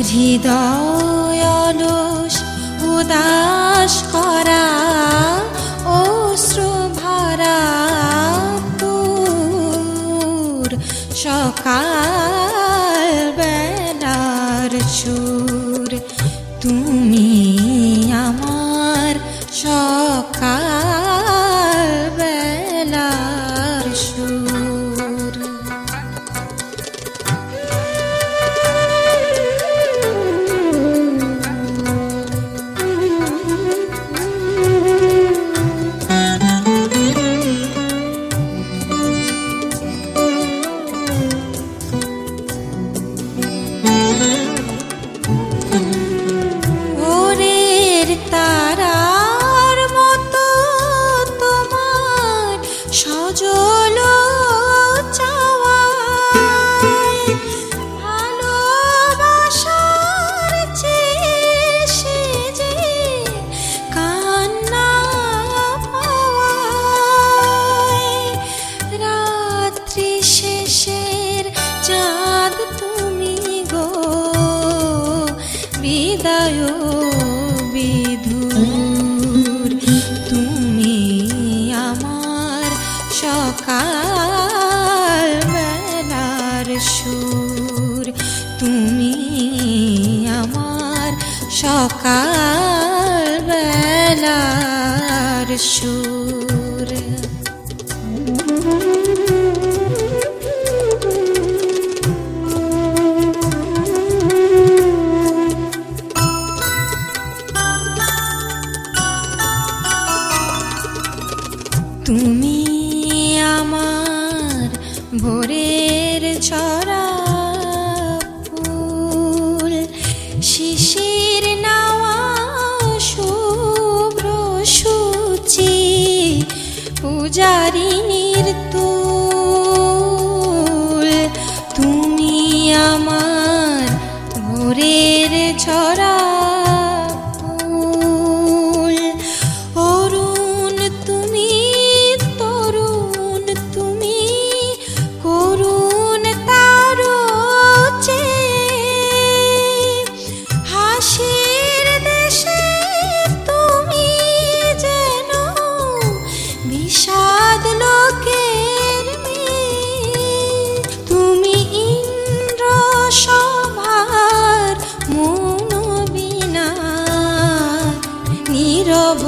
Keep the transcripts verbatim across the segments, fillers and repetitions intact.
হৃদয় অলস উদাস করা অশ্রু ভরা তোর সকাল বেলার সুর। তুমি আমার সকাল বেলার সুর। তারার মতো তোমার সজল চাওয়ায় ভালোবাসার চেয়ে যে কান্না পাওয়ায় রাত্রি শেষের চাঁদ তুমি গো বিদায় বিধুর। তুমি আমার সকাল বেলার সুর। তুমি আমার সকাল বেলার সুর। তুমি আমার ভোরের ঝরা ফুল, শিশির নাওয়া শুভ্র সূচি পূজারিনীর তুল। তুমি আমার ভোরের ঝরা বিষাদ লোকের মেয়ে। তুমি ইন্দ্র সভার মনোবীণা নীরব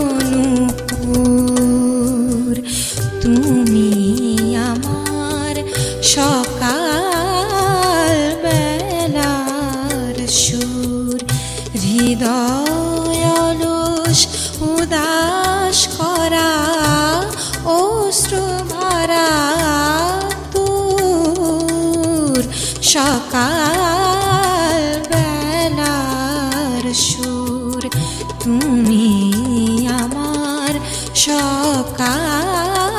নূপুর। তুমি আমার সকাল বেলার সুর। হৃদয় অলস উদাস করা অশ্রু ভরা তোর সকাল বেলার সুর। তুমি আমার সকাল